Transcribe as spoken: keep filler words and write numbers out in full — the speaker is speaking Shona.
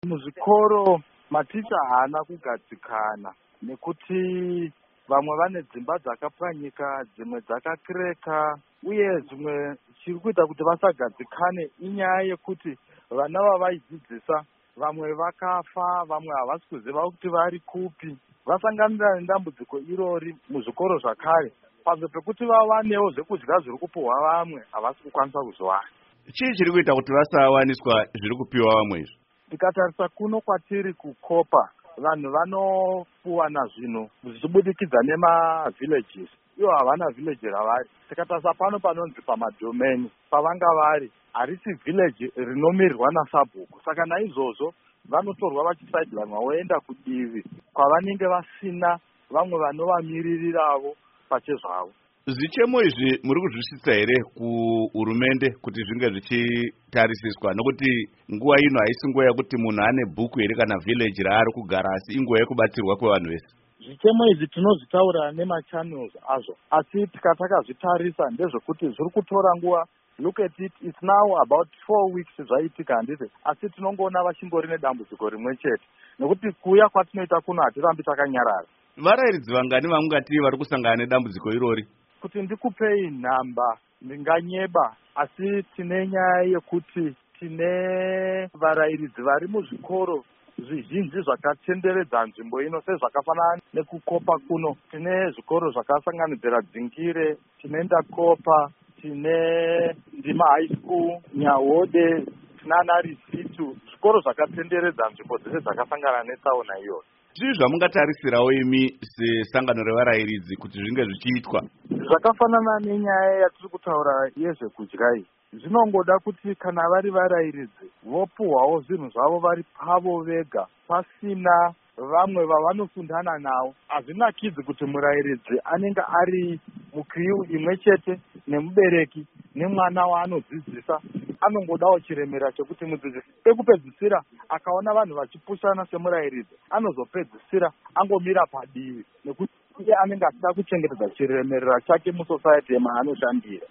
Muzvikoro maticha haana kugadzikana nekuti vamwe vane dzimba dzakapwanyika, dzimwe dzakakireka, uye zvimwe chiri kuita kuti vasagadzikane inyaya yekuti vana vavaidzidzisa vamwe vakafa, vamwe havasi kuziva kuti vari kupi. Vasanganira nedambudziko irori muzvikoro zvakare, panzvimbo pekuti vawanewo zvekudya zviri kupiwa vamwe havasi kukwanisa kuzowana. Chii chiri kuita kuti vasawaniswa zviri kupiwa vamwe izvi? Tikatarisa kuno kwatiri kukopa, vanhu vanopuwana zvinhu zvichibudikidza nemavillages. Ivo havana village ravari. Tikatarisa pano panonzi pamadomeni, pavanga vari harisi village rinomirirwa nasabhuku. Saka naizvozvo vanotorwa vachisaidlanwa voenda kudivi kwavanenge vasina vamwe vanovamiriravo pachezvavo. Zvichemo izvi muri kuzvisvitsa here kuhurumende kuti zvinge zvichitarisiswa, nokuti nguva ino haisi nguva yekuti munhu ane bhuku here kana village raari kugara, asi inguva yekubatsirwa kwevanhu vese. Zvichemo izvi tinozvitaura nemachannels azvo, asi tikatakazvitarisa ndezvekuti zviri kutora nguva. Look at it, it's now about four weeks zvaitika handiti, asi tinongoona vachingori nedambudziko rimwe chete, nekuti kuuya kwatinoita kuno hatirambi takanyarara. Varayiridzi vangani vamungati vari kusangana nedambudziko irori? Kuti ndikupei nhamba ndinganyeba, asi tine nyaya yekuti tine varayiridzi vari muzvikoro zvizhinji zvakatenderedza nzvimbo ino, sezvakafanana nekukopa kuno. Tine zvikoro zvakasanganidzira Dzingire, tine Ndakopa, tine Ndima High School, Nyahode, tinana Risitu, zvikoro zvakatenderedza nzvimbo dzese dzakasangana netsaona iyoyo. Zvii zvamungatarisirawo imi sesangano revarayiridzi kuti zvinge zvichiitwa? Zvakafanana nenyaya yatiri kutaura yezvekudya iyi, zvinongoda kuti kana vari varayiridzi vopuhwawo zvinhu zvavo vari pavo vega, pasina vamwe vavanosundana navo. Hazvinakidzi kuti murayiridzi anenge ari mukiyu imwe chete nemubereki nemwana waanodzidzisa, anongodawo chiremera chekuti mudzidzisi pekupedzisira akaona vanhu vachipushana semurayiridzi anozopedzisira angomira padivi, nekuti iye anenge achida kuchengetedza chiremerera chake musociety yemaanoshandira.